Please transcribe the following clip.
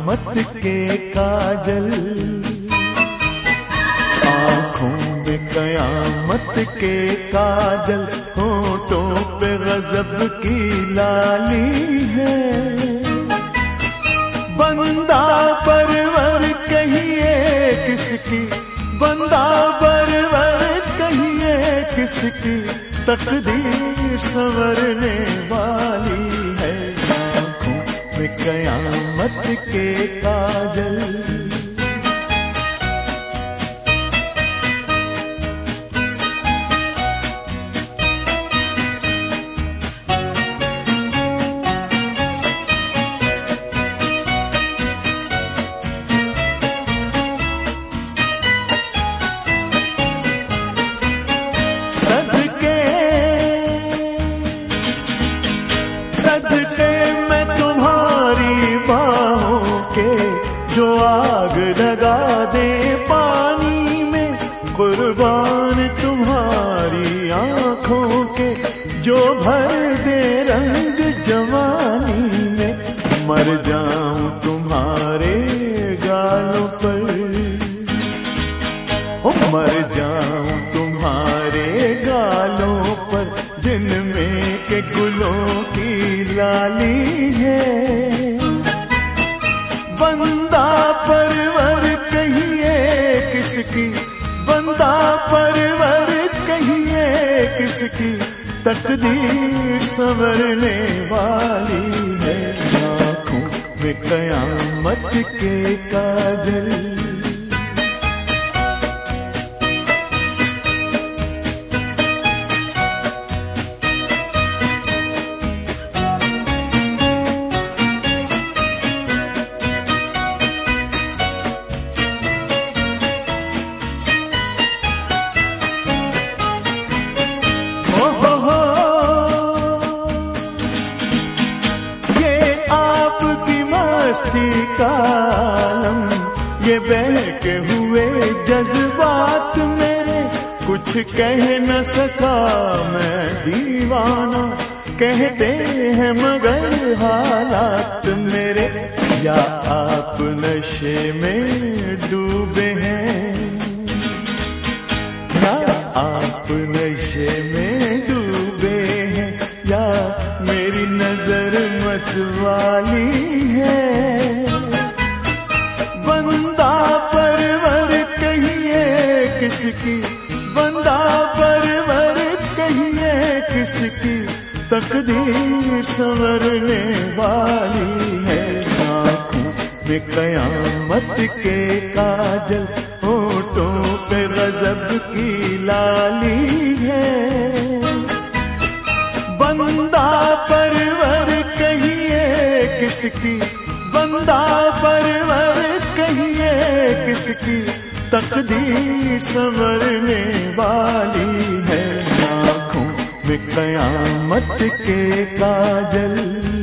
कयामत के काजल, आँखों में कयामत के काजल, होठों पे गजब की लाली है। बंदा परवर कहिए किसकी, बंदा परवर कहिए किसकी, तकदीर संवरने वाली है। आँखों में कयामत के काजल, सदके मैं तुम्हारी बाहों के, जो आग लगा दे पानी में, कुर्बान तुम्हारी आँखों के, जो भर दे रंग जवानी में। मर जाऊं तुम्हारे गालों पर, मर जाऊं तुम्हारे गालों पर, जिनमें के गुलों की लाली है। बंदा परवर कहिए किसकी, बंदा परवर कहिए किसकी, तकदीर संवरने वाली है। आँखों में कयामत के काजल, मस्ती का आलम, ये बहके हुए जज्बात मेरे, कुछ कह न सका मैं दीवाना, कहते हैं मगर हालात मेरे। या आप नशे में डूबे हैं, या आप नशे में डूबे हैं, या मेरी नजर मतवाली है। बंदा परवर कहिए किसकी, बंदा परवर कहिए किसकी, तकदीर संवरने वाली है। आँखों में कयामत के काजल, होठों पे गजब की लाली है। बंदा परवर कहिए किसकी, बंदा परवर कहिए किसकी, तकदीर संवरने वाली है। आँखों में कयामत के काजल।